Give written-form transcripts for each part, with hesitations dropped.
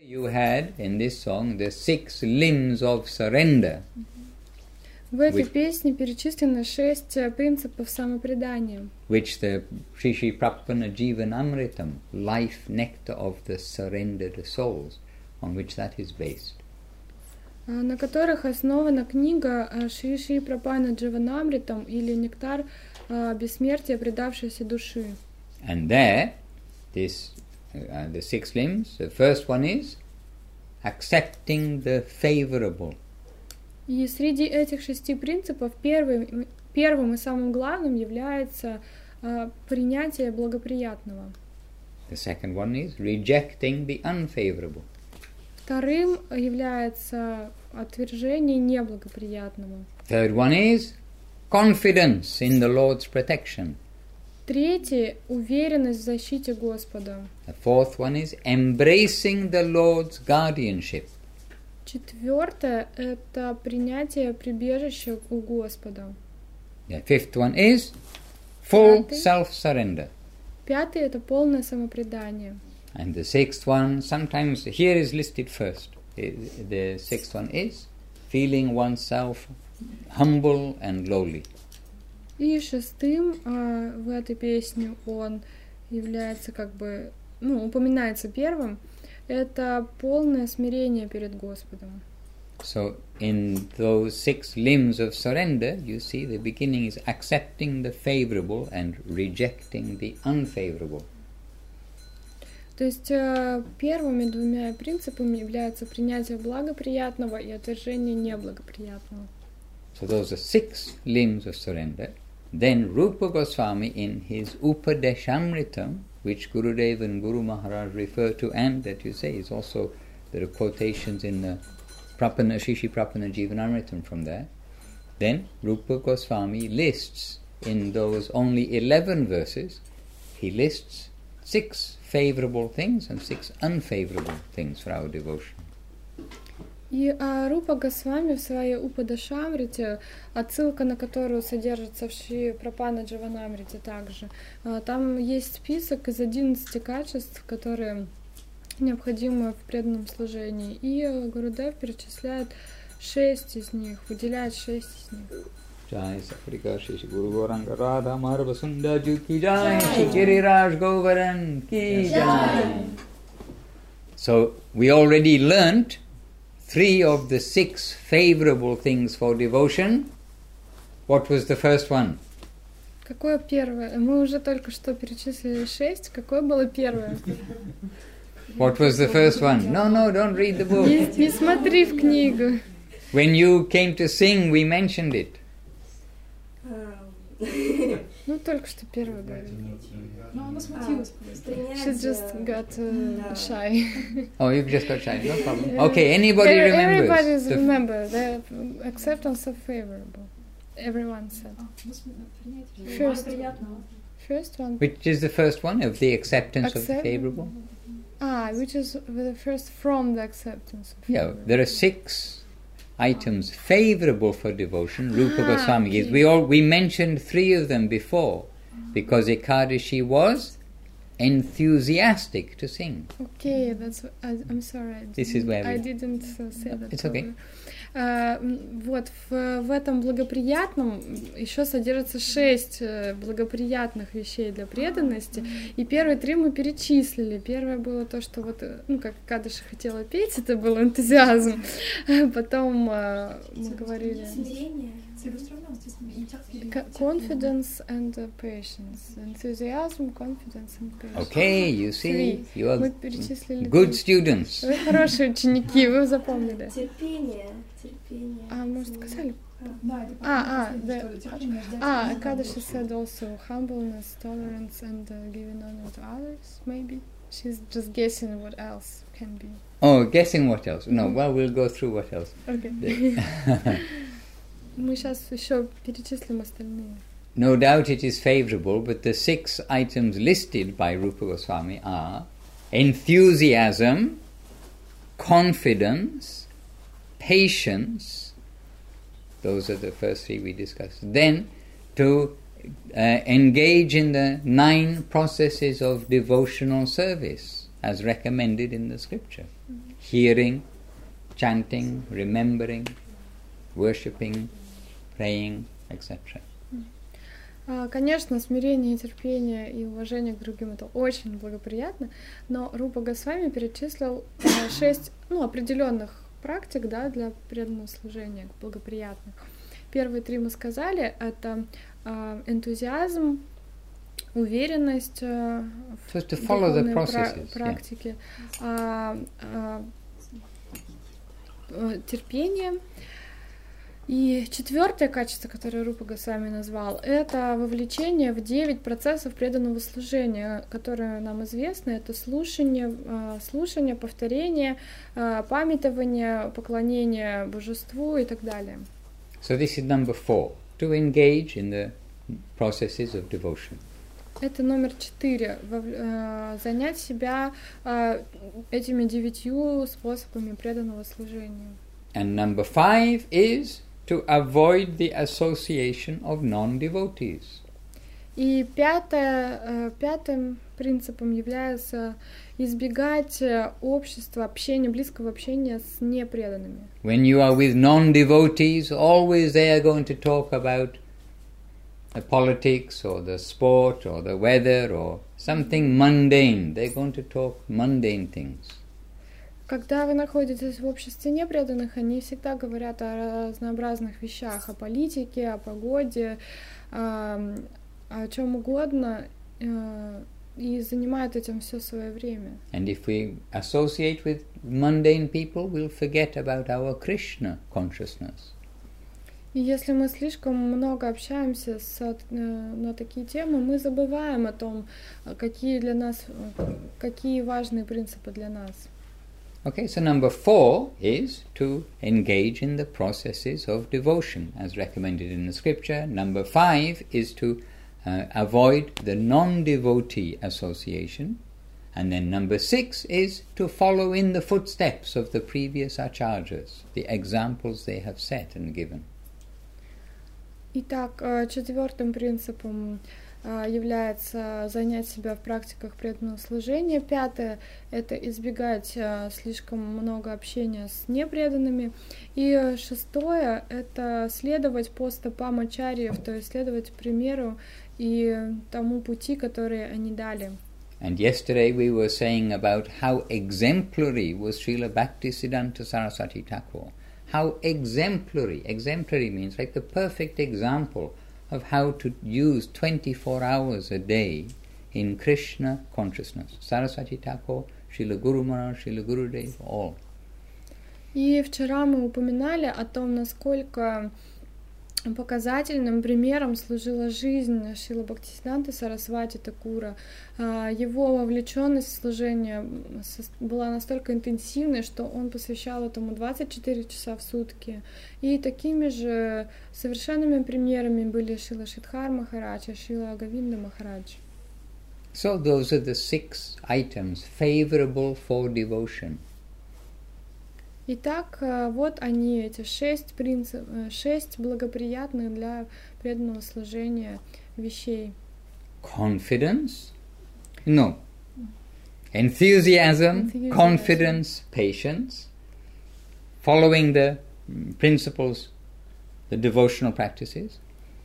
You had in this song the 6 limbs of surrender. В этой песне перечислены 6 принципов самопредания, which the Sri Sri Prapana Jivanamritam, life nectar of the surrendered souls, on which that is based. на которых основана книга Шри Шри Прапана Дживанамритам или нектар бессмертия предавшейся души. And there, the 6 limbs, the first one is accepting the favorable. И среди этих 6 принципов первым и самым главным является принятие благоприятного. The second one is rejecting the unfavorable. Вторым является отвержение неблагоприятного. Third one is confidence in the Lord's protection. Третий — уверенность в защите Господа. The fourth one is embracing the Lord's guardianship. Четвертое — это принятие прибежища у Господа. The fifth one is full self-surrender. Пятый — это полное самопредание. And the sixth one, sometimes here is listed first. The sixth one is feeling oneself humble and lowly. И шестым в этой песне он является упоминается первым. Это полное смирение перед Господом. So in those 6 limbs of surrender, you see the beginning is accepting the favorable and rejecting the unfavorable. То есть первыми 2 принципами являются принятие благоприятного и отвержение неблагоприятного. So those are 6 limbs of surrender. Then Rupa Goswami in his Upadeshamritam, which Gurudev and Guru Maharaj refer to, and that you say is also, there are quotations in the Sri Sri Prapana Jivanamritam from there. Then Rupa Goswami lists in those only 11 verses, he lists 6 favorable things and 6 unfavorable things for our devotion. И Рупа Госвами в своей Упадашамрите, отсылка на которую содержится в Шри Прапана Дживанамрите также, там есть список из 11 качеств, которые необходимы в преданном служении. И Гурудев перечисляет 6 из них, выделяет 6 из них. Jai Sakrika Shri Guru Gauranga Radha Madhava Sundar Ki Jai, Shri Giriraj Govardhan Ki Jai. So we already learnt 3 of the 6 favorable things for devotion. What was the first one? Какое первое? Мы уже только что перечислили 6. Какое было первое? What was the first one? No, don't read the book. Не смотри в книгу. When you came to sing, we mentioned it. Только что первое говорили. Она смутилась просто. She just got shy. Oh, you just got shy, no problem. Okay, anybody remembers? Everybody remember the acceptance of favorable. Everyone said. First one. Which is the first one of the acceptance of the favorable? Which is the first from the acceptance of favorable. Yeah, there are 6 items favorable for devotion. Rupa Goswami gives. We mentioned 3 of them before, because Ekadashi was enthusiastic to sing. Okay, I'm sorry. I didn't say that. It's okay. Вот в этом благоприятном еще содержится 6 благоприятных вещей для преданности, и первые 3 мы перечислили. Первое было то, что как Кадаша хотела петь, это был энтузиазм. Потом мы говорили confidence and patience. Enthusiasm, confidence and patience. Okay, you see, you are good students. Вы хорошие ученики, вы запомнили. Терпение. Может, сказали? Kadashi said also humbleness, tolerance, and giving honor to others, maybe. She's just guessing what else can be. Oh, guessing what else? No, well, we'll go through what else. Okay. Мы сейчас еще перечислим остальные. No doubt it is favorable, but the 6 items listed by Rupa Goswami are enthusiasm, confidence, patience. Those are the first 3 we discussed. Then to engage in the 9 processes of devotional service. as recommended in the scripture. Hearing, chanting, remembering, worshipping, praying, etc. Конечно, смирение, терпение и уважение к другим — это очень благоприятно, но Рупа Госвами перечислил 6 определенных практик, да, для преданного служения, благоприятных. Первые 3 мы сказали — это энтузиазм, уверенность в духовной практике, терпение. И 4-е качество, которое Рупа Госвами назвал, это вовлечение в 9 процессов преданного служения, которые нам известны. Это слушание, повторение, памятование, поклонение божеству и так далее. So this is number 4, to engage in the processes of devotion. Это номер 4, занять себя этими 9 способами преданного служения. And number 5 is to avoid the association of non-devotees. И пятым принципом является избегать общества, общения, близкого общения с непреданными. When you are with non-devotees, always they are going to talk about the politics or the sport or the weather or something mundane. They're going to talk mundane things. Когда вы находитесь в обществе непреданных, они всегда говорят о разнообразных вещах, о политике, о погоде, о чем угодно, и занимают этим все свое время. And if we associate with mundane people, we'll forget about our Krishna consciousness. И если мы слишком много общаемся на такие темы, мы забываем о том, какие важные принципы для нас. Okay, so number 4 is to engage in the processes of devotion as recommended in the scripture. Number 5 is to avoid the non-devotee association. And then number 6 is to follow in the footsteps of the previous acharyas, the examples they have set and given. Итак, 4-м принципом является занять себя в практиках преданного служения. 5-е — это избегать слишком много общения с непреданными. И 6-е — это следовать по стопам ачарьев, то есть следовать примеру и тому пути, который они дали. And yesterday we were saying about how exemplary was Srila Bhaktisiddhanta Saraswati Thakur. How exemplary means like the perfect example of how to use 24 hours a day in Krishna consciousness. Saraswati Thakur, Srila Guru Maharaj, Srila Gurudev, all. И вчера мы упоминали о том, насколько показательным примером служила жизнь Шрилы Бхактисиддханты Сарасвати Такура. Его вовлеченность в служение была настолько интенсивной, что он посвящал этому 24 часа в сутки. И такими же совершенными примерами были Шрила Шридхар Махарадж и Шрила Говинда Махарадж. So those are the 6 items favorable for devotion. Итак, вот они, эти 6 благоприятных для преданного служения вещей. Confidence? No. Enthusiasm, confidence, patience. Following the principles, the devotional practices.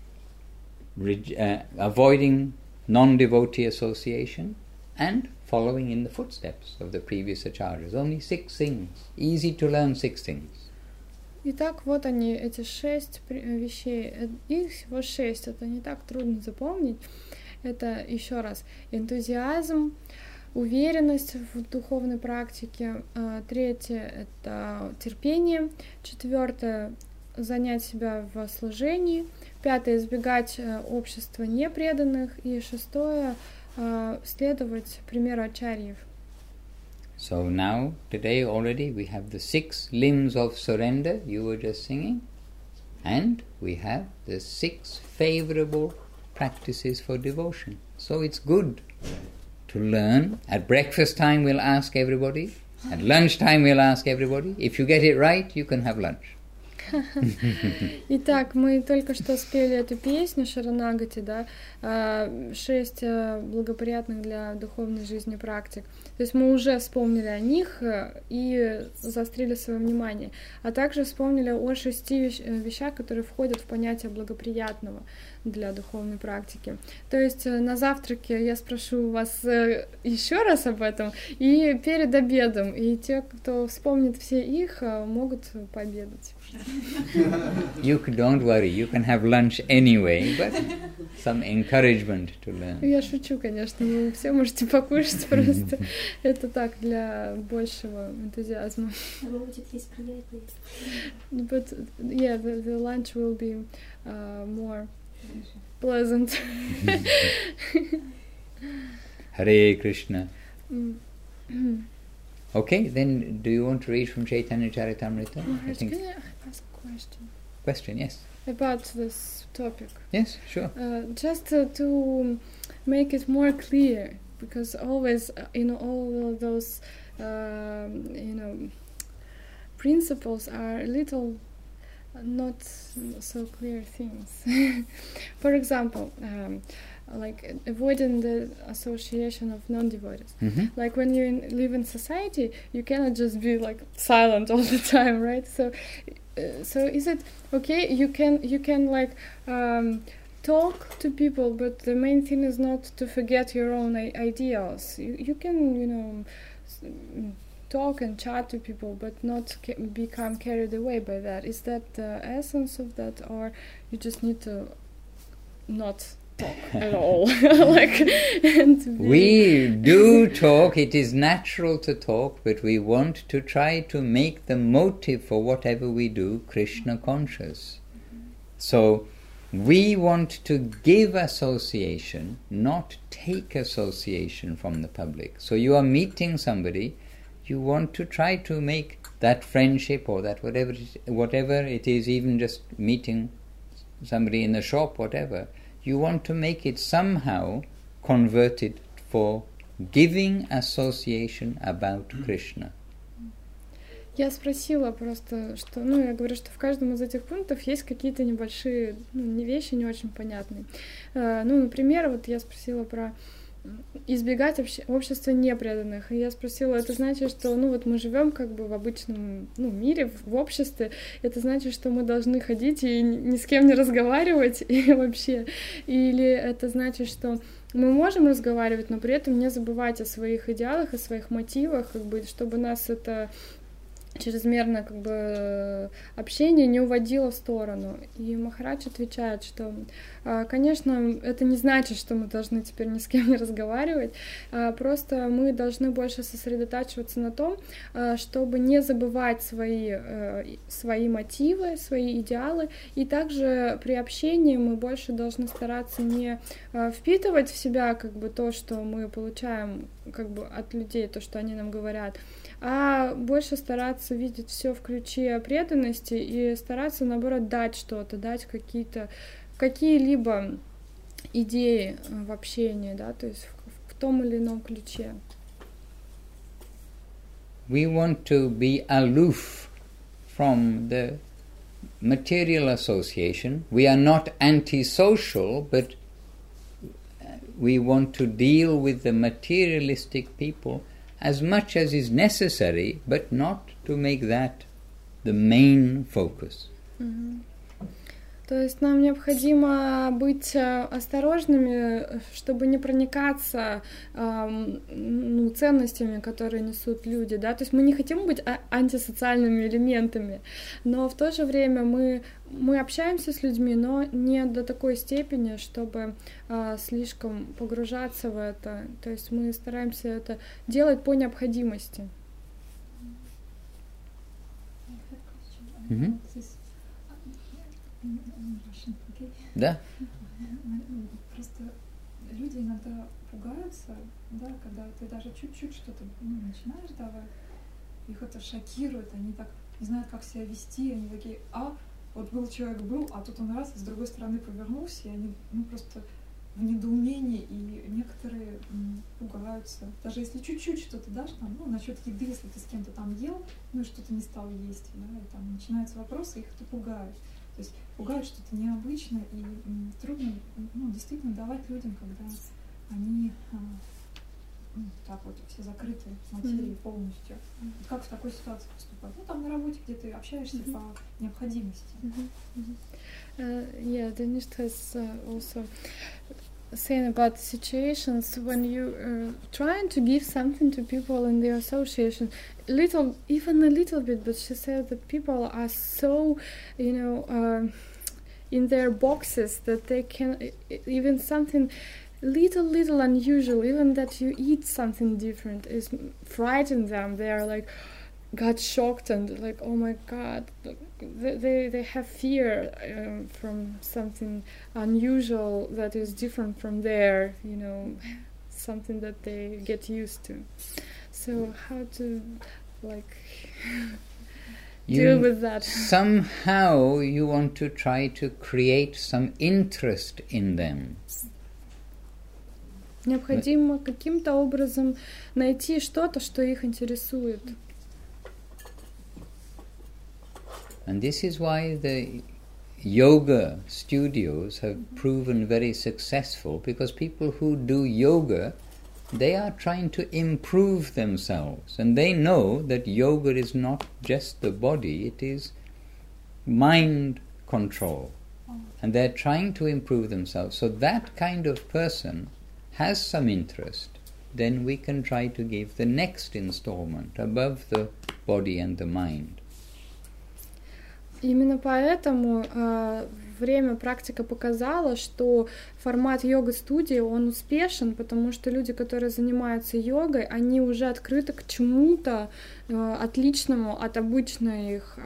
Avoiding non-devotee association. And following in the footsteps of the previous acharyas. Only 6 things. Easy to learn 6 things. Итак, вот они, эти 6 вещей. Их всего 6, это не так трудно запомнить. Это, еще раз, энтузиазм, уверенность в духовной практике. 3-е — это терпение. 4-е — занять себя в служении. 5-е — избегать общества непреданных. И 6-е — следовать примеру ачарьев. So now, today already we have the 6 limbs of surrender you were just singing, and we have the 6 favorable practices for devotion. So it's good to learn. At breakfast time we'll ask everybody, at lunch time we'll ask everybody. If you get it right, you can have lunch. Итак, мы только что спели эту песню Шаранагати, да, 6 благоприятных для духовной жизни практик. То есть мы уже вспомнили о них и заострили свое внимание, а также вспомнили о 6 вещах, которые входят в понятие благоприятного для духовной практики. То есть на завтраке я спрошу вас еще раз об этом, и перед обедом, и те, кто вспомнит все их, могут пообедать. Don't worry, you can have lunch anyway, but some encouragement to learn. Я шучу, конечно, вы все можете покушать, просто это так, для большего энтузиазма. Будет есть приятно. But yeah, the lunch will be more pleasant. Hare Krishna. Okay, then do you want to read from Chaitanya Charitamrita? Maharaj, can I ask a question? Question, yes. About this topic. Yes, sure. Just to make it more clear, because always in all of those, principles are little not so clear things. For example, like avoiding the association of non-devotees. Like when you live in society, you cannot just be like silent all the time, right? So is it okay? You can like talk to people, but the main thing is not to forget your own ideals. You can talk and chat to people, but not become carried away by that. Is that the essence of that, or you just need to not talk at all? We do talk. It is natural to talk, but we want to try to make the motive for whatever we do Krishna conscious. So we want to give association, not take association from the public. So you are meeting somebody, you want to try to make that friendship or that whatever it is, even just meeting somebody in the shop, whatever, you want to make it somehow converted for giving association about Krishna. Я спросила просто, что, я говорю, что в каждом из этих пунктов есть какие-то небольшие вещи не очень понятные. Например, вот я спросила про избегать общества непреданных. И я спросила, это значит, что мы живем как бы в обычном мире, в обществе. Это значит, что мы должны ходить и ни с кем не разговаривать и вообще. Или это значит, что мы можем разговаривать, но при этом не забывать о своих идеалах, о своих мотивах, чтобы нас это чрезмерно общение не уводило в сторону. И Махарадж отвечает, что, конечно, это не значит, что мы должны теперь ни с кем не разговаривать, просто мы должны больше сосредотачиваться на том, чтобы не забывать свои мотивы, свои идеалы, и также при общении мы больше должны стараться не впитывать в себя то, что мы получаем от людей, то, что они нам говорят, а больше стараться видеть все в ключе преданности и стараться, наоборот, дать что-то, дать какие-либо идеи в общении, да, то есть в том или ином ключе. We want to be aloof from the material association. We are not antisocial, but we want to deal with the materialistic people as much as is necessary, but not to make that the main focus. То есть нам необходимо быть осторожными, чтобы не проникаться ценностями, которые несут люди, да, то есть мы не хотим быть антисоциальными элементами, но в то же время мы общаемся с людьми, но не до такой степени, чтобы слишком погружаться в это, то есть мы стараемся это делать по необходимости. Да. Просто люди иногда пугаются, да, когда ты даже чуть-чуть что-то начинаешь давать, их это шокирует, они так не знают, как себя вести, они такие, вот был человек, а тут он раз, с другой стороны повернулся, и они просто в недоумении, и некоторые пугаются. Даже если чуть-чуть что-то дашь, там, ну, насчет еды, если ты с кем-то там ел, ну, и что-то не стал есть, да, и там начинаются вопросы, их это пугает. То есть пугает что-то необычно, и трудно, ну, действительно давать людям, когда они так вот все закрыты материей полностью. Как в такой ситуации поступать? Ну, там на работе, где ты общаешься по необходимости. Yeah, Denis has also saying about situations when you trying to give something to people in the association, even a little bit, but she said that people are so, in their boxes that they can, even something little unusual, even that you eat something different is frighten them. They are like got shocked and like, oh my god, they have fear from something unusual that is different from their, something that they get used to. So how to deal with that? Somehow you want to try to create some interest in them. Необходимо каким-то образом найти что-то, что их интересует. And this is why the yoga studios have proven very successful, because people who do yoga, they are trying to improve themselves, and they know that yoga is not just the body, it is mind control, and they're trying to improve themselves. So that kind of person has some interest, then we can try to give the next installment above the body and the mind. Именно поэтому время практика показала, что формат йога-студии, он успешен, потому что люди, которые занимаются йогой, они уже открыты к чему-то отличному от обычных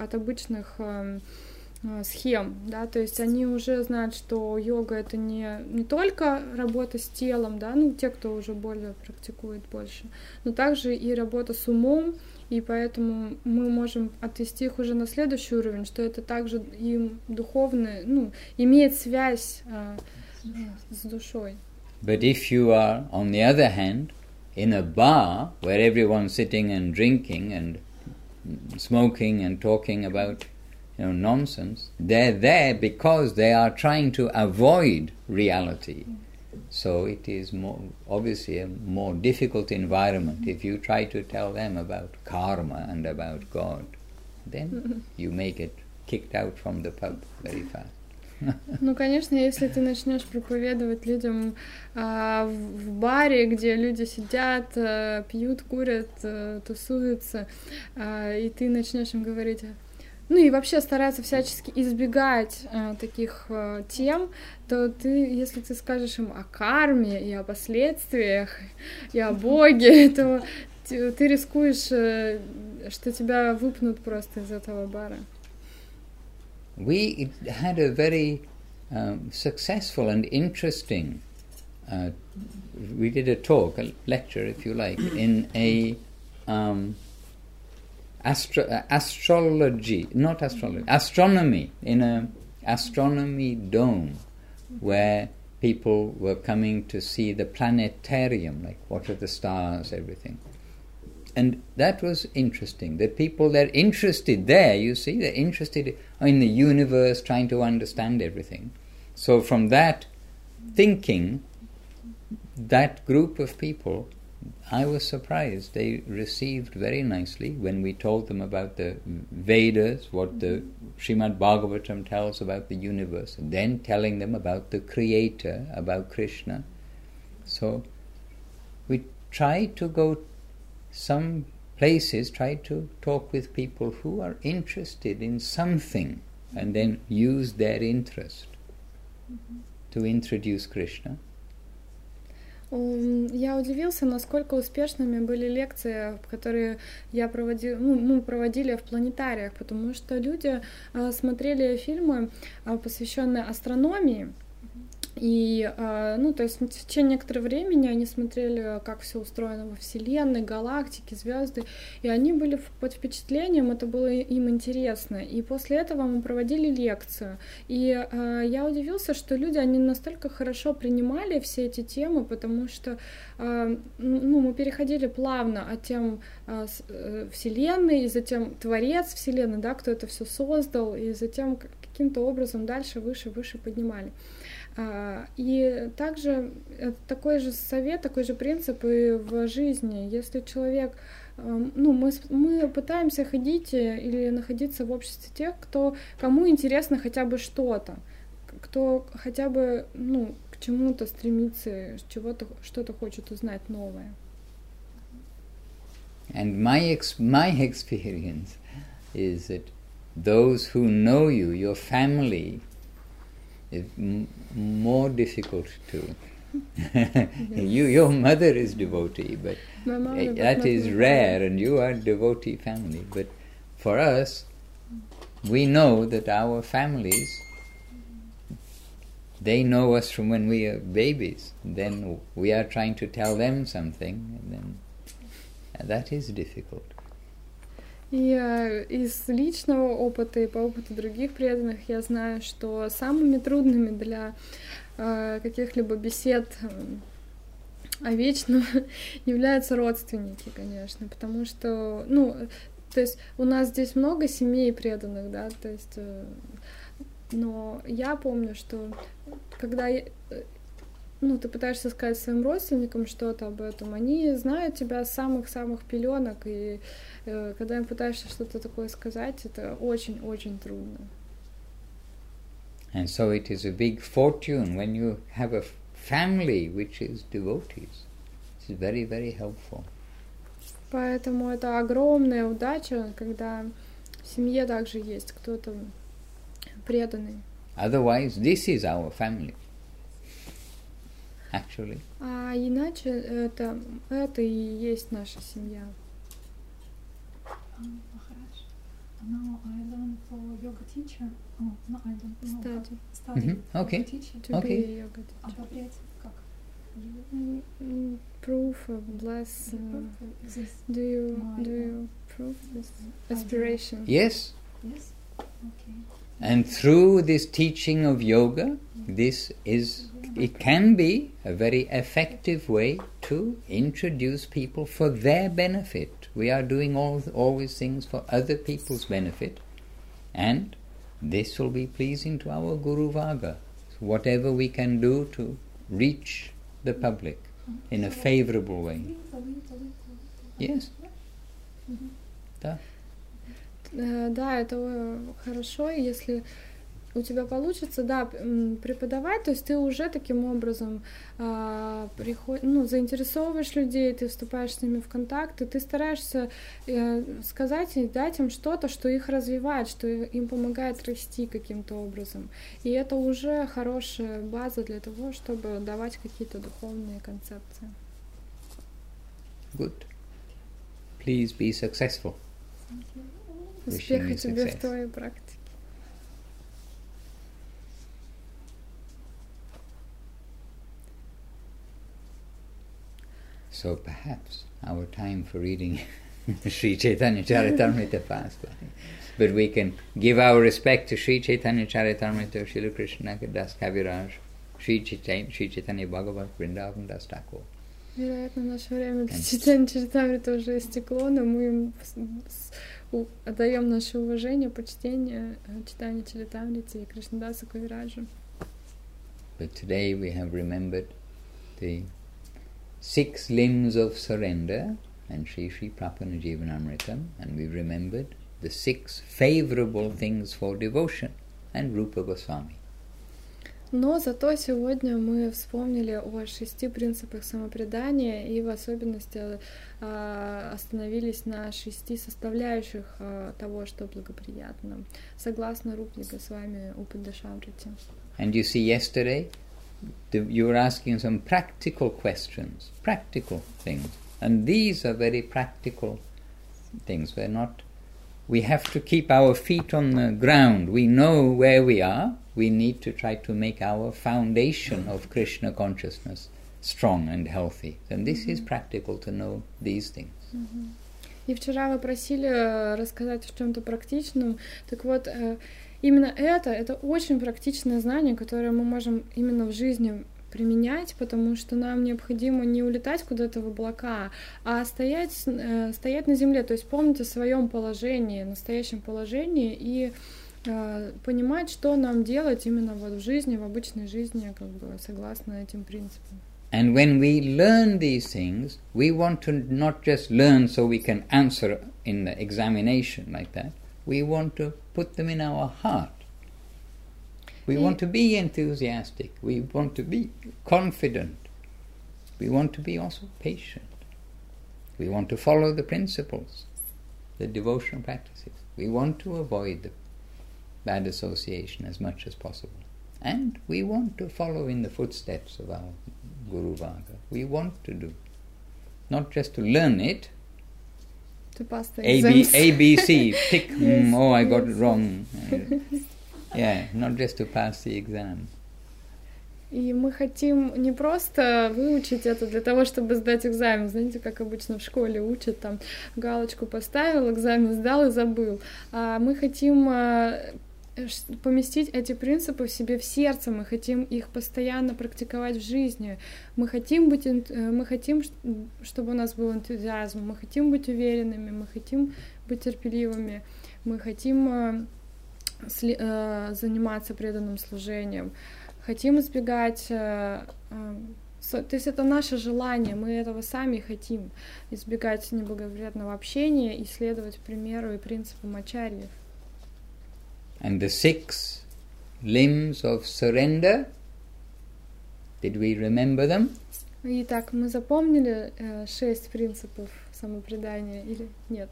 схем, да, то есть они уже знают, что йога это не только работа с телом, да, ну те, кто уже более практикует больше, но также и работа с умом, и поэтому мы можем отвести их уже на следующий уровень, что это также им духовное, имеет связь с душой. But if you are, on the other hand, in a bar where everyone's sitting and drinking and smoking and talking about nonsense, they're there because they are trying to avoid reality. So it is obviously a more difficult environment. If you try to tell them about karma and about God, then you may get kicked out from the pub very fast. Ну, конечно, если ты начнешь проповедовать людям в баре, где люди сидят, пьют, курят, тусуются, и ты начнешь им говорить... Ну и вообще стараться всячески избегать таких тем, то ты, если ты скажешь им о карме и о последствиях, и о Боге, то ты рискуешь, что тебя выпнут просто из этого бара. We had a very successful and interesting, we did a talk, a lecture if you like, in a... astronomy, in an astronomy dome where people were coming to see the planetarium, like what are the stars, everything. And that was interesting, that people, they're interested there, you see, they're interested in the universe, trying to understand everything. So from that thinking, that group of people, I was surprised. They received very nicely when we told them about the Vedas, what the Srimad Bhagavatam tells about the universe, and then telling them about the Creator, about Krishna. So we try to go some places, try to talk with people who are interested in something, and then use their interest to introduce Krishna. Я удивился, насколько успешными были лекции, которые мы проводили в планетариях, потому что люди смотрели фильмы, посвященные астрономии, И, то есть в течение некоторого времени они смотрели, как все устроено во Вселенной, галактики, звезды, и они были под впечатлением, это было им интересно. И после этого мы проводили лекцию. И я удивился, что люди, они настолько хорошо принимали все эти темы, потому что мы переходили плавно от тем Вселенной, и затем Творец Вселенной, да, кто это все создал, и затем каким-то образом дальше, выше поднимали. И также такой же совет, такой же принцип и в жизни. Если человек, мы пытаемся ходить или находиться в обществе тех, кому интересно хотя бы что-то, кто хотя бы, к чему-то стремится, что-то хочет узнать новое. And my experience is that those who know you, your family, is more difficult to. Your mother is devotee, but that is rare, and you are devotee family. But for us, we know that our families, they know us from when we are babies. Then we are trying to tell them something, and that is difficult. И из личного опыта и по опыту других преданных я знаю, что самыми трудными для каких-либо бесед о вечном являются родственники, конечно, потому что, то есть у нас здесь много семей преданных, да, то есть, но я помню, что когда ты пытаешься сказать своим родственникам что-то об этом, они знают тебя с самых-самых пеленок, и когда им пытаешься что-то такое сказать, это очень-очень трудно. And so it is a big fortune when you have a family which is devotees. It's very, very helpful. Поэтому это огромная удача, когда в семье также есть кто-то преданный. Otherwise, this is our family. Actually. А иначе это и есть наша семья. Maharaj, now I learned for yoga teacher. Oh, no, I don't know. Study. Okay. Yoga teacher. To be a yoga teacher. Одобрять как? Proof, bless. Do you prove this aspiration? Yes. Yes. Okay. And through this teaching of yoga, it can be a very effective way to introduce people for their benefit. We are doing always things for other people's benefit, and this will be pleasing to our Guru Varga. So whatever we can do to reach the public in a favorable way. Yes. Да. Да, это хорошо, если у тебя получится, преподавать, то есть ты уже таким образом заинтересовываешь людей, ты вступаешь с ними в контакт, и ты стараешься сказать и дать им что-то, что их развивает, что им помогает расти каким-то образом. И это уже хорошая база для того, чтобы давать какие-то духовные концепции. Good. Please be successful. Успеха тебе в твоей практике. So perhaps our time for reading Sri Chaitanya Charitamrita passed by. But we can give our respect to Sri Chaitanya Charitamrita, Srila Krishna Das Kaviraj, Sri Chaitanya Bhagavat Vrindavan Das Thakur. Вероятно, наше время для читания Чаритамриты уже истекло, но мы им отдаем наше уважение, почтение читанию Чаритамриты и Кришнадасу Кавираджу. But today we have remembered the 6 limbs of surrender and Sri Prapana Jivanamritam, and we remembered the 6 favorable things for devotion and Rupa Goswami. Но зато сегодня мы вспомнили о 6 принципах самопредания и в особенности остановились на 6 составляющих того, что благоприятно, согласно Рупе Госвами Упадешамрити. And you see, yesterday you were asking some practical questions, practical things, and these are very practical things. we have to keep our feet on the ground. We know where we are. We need to try to make our foundation of Krishna consciousness strong and healthy. And this is practical to know these things. И вчера вы просили рассказать о чем-то практичном. Так вот, именно это очень практичное знание, которое мы можем именно в жизни применять, потому что нам необходимо не улетать куда-то в облака, а стоять на земле, то есть помнить о своем положении, настоящем положении и понимать, что нам делать именно вот в жизни, в обычной жизни, как бы согласно этим принципам. And when we learn these things, we want to not just learn so we can answer in the examination like that. We want to put them in our heart. We want to be enthusiastic. We want to be confident. We want to be also patient. We want to follow the principles, the devotional practices. We want to avoid the bad association as much as possible. And we want to follow in the footsteps of our Guru Varga. We want to do. Not just to learn it. To pass the exams. ABC, pick, I got it wrong. Not just to pass the exam. И мы хотим не просто выучить это для того, чтобы сдать экзамен. Знаете, как обычно в школе учат, там галочку поставил, экзамен сдал и забыл. А мы хотим поместить эти принципы в себе в сердце, мы хотим их постоянно практиковать в жизни. Мы хотим, чтобы у нас был энтузиазм, мы хотим быть уверенными, мы хотим быть терпеливыми, мы хотим заниматься преданным служением, хотим избегать... То есть это наше желание, мы этого сами хотим, избегать неблагоприятного общения и следовать примеру и принципам ачарьев. And the 6 limbs of surrender, did we remember them? Итак, мы запомнили 6 принципов самопредания или нет?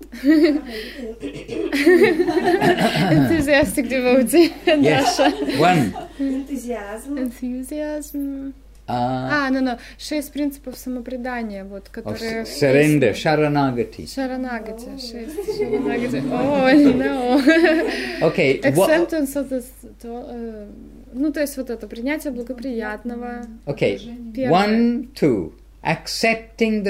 Enthusiastic devotee, Даша. One. Enthusiasm. 6 принципов самопредания, вот, которые... Surrender, Sharanagati. Sharanagati, 6 Sharanagati. Oh, no. Okay. Acceptance of the... то есть вот это, принятие благоприятного. Okay, 1, 2. Accepting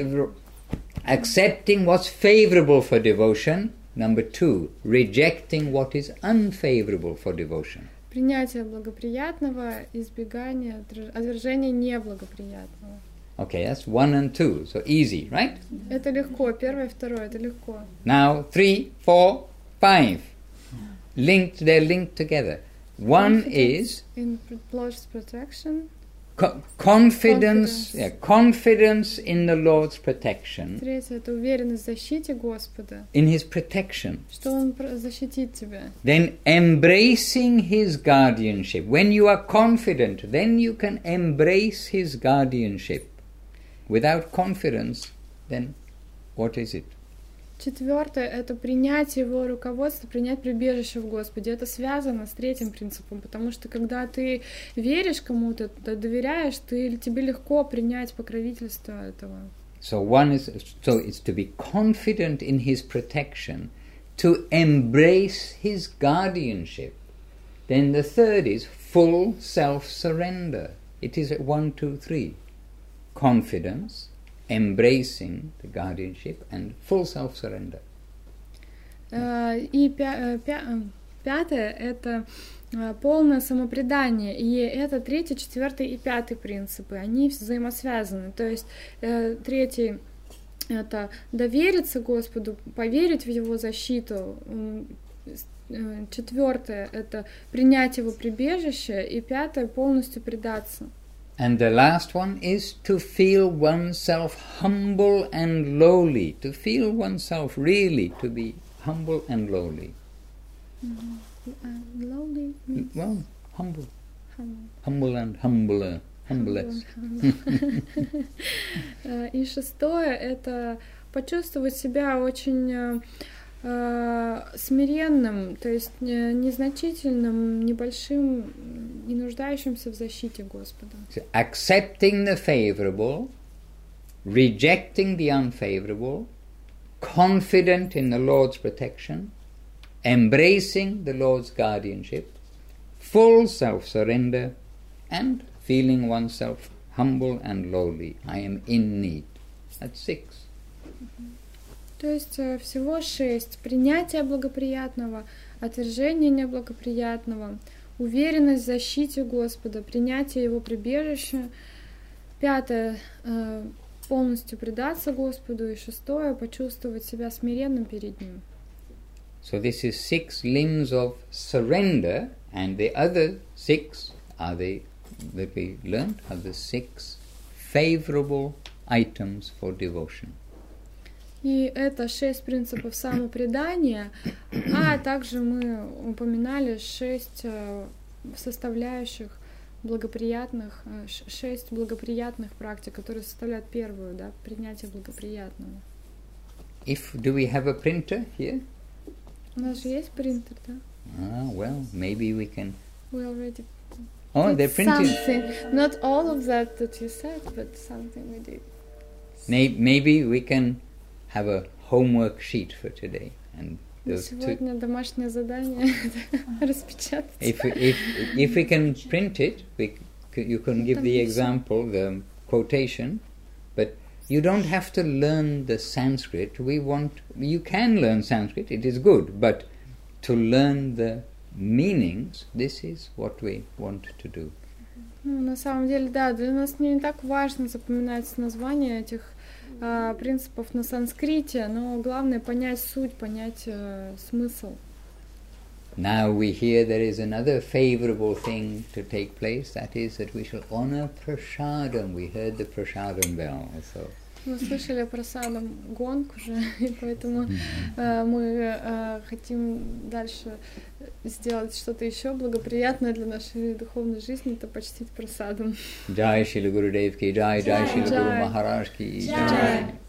what's favorable for devotion. Number 2. Rejecting what is unfavorable for devotion. Принятие благоприятного, избегание, отвержение неблагоприятного. Okay, that's 1 and 2, so easy, right? Это легко, первое и второе, это легко. Now 3, 4, 5. They're linked together. One is in Lord's protection. Confidence in the Lord's protection. Третье — это уверенность в защите Господа. In His protection. Что Он защитит тебя. Then embracing His guardianship. When you are confident, then you can embrace His guardianship. Without confidence, then what is it? Четвертое — это принять Его руководство, принять прибежище в Господе. Это связано с третьим принципом, потому что когда ты веришь кому-то, ты доверяешь, тебе легко принять покровительство этого. So it's to be confident in His protection, to embrace His guardianship. Then the third is full self-surrender. It is 1, 2, 3. Confidence, embracing the guardianship and full self-surrender. И пятое — это полное самопредание. И это 3, 4 и 5 принципы. Они взаимосвязаны. То есть третий — это довериться Господу, поверить в Его защиту. Четвертое — это принять Его прибежище. И пятое — полностью предаться. And the last one is to feel oneself humble and lowly, to feel oneself really to be humble and lowly. Lowly means? Well, humble. Humble and humbler, humblest. И шестое — это почувствовать себя очень смиренным, то есть незначительным, небольшим, не нуждающимся в защите Господа. So accepting the favorable, rejecting the unfavorable, confident in the Lord's protection, embracing the Lord's guardianship, full self-surrender, and feeling oneself humble and lowly. I am in need. That's 6. То есть всего 6. Принятие благоприятного, отвержение неблагоприятного, уверенность в защите Господа, принятие Его прибежища. 5. Полностью предаться Господу. И 6. Почувствовать себя смиренным перед Ним. So this is 6 limbs of surrender, and the other 6 are that we learned are the 6 favorable items for devotion. И это 6 принципов самопредания, а также мы упоминали 6 составляющих благоприятных, 6 благоприятных практик, которые составляют первую, да, принятие благоприятного. Do we have a printer here? У нас же есть принтер, да? Well, maybe we can... We already they're printing. Something. Not all of that you said, but something we did. Maybe we can have a homework sheet for today. And сегодня домашнее задание распечатать. If we can print it, you can give the example, the quotation, but you don't have to learn the Sanskrit. You can learn Sanskrit, it is good, but to learn the meanings, this is what we want to do. На самом деле, да, для нас не так важно запоминать названия этих принципов на санскрите, но главное понять суть, понять смысл. Now we hear there is another favorable thing to take place, that is that we shall honor prasadam. We heard the prasadam bell also. Мы слышали прасадам гонг уже, и поэтому мы хотим дальше сделать что-то еще благоприятное для нашей духовной жизни, это почтить прасадам. Jai Shri Gurudev ki jai, Jai Shri Guru Maharaj ki jai.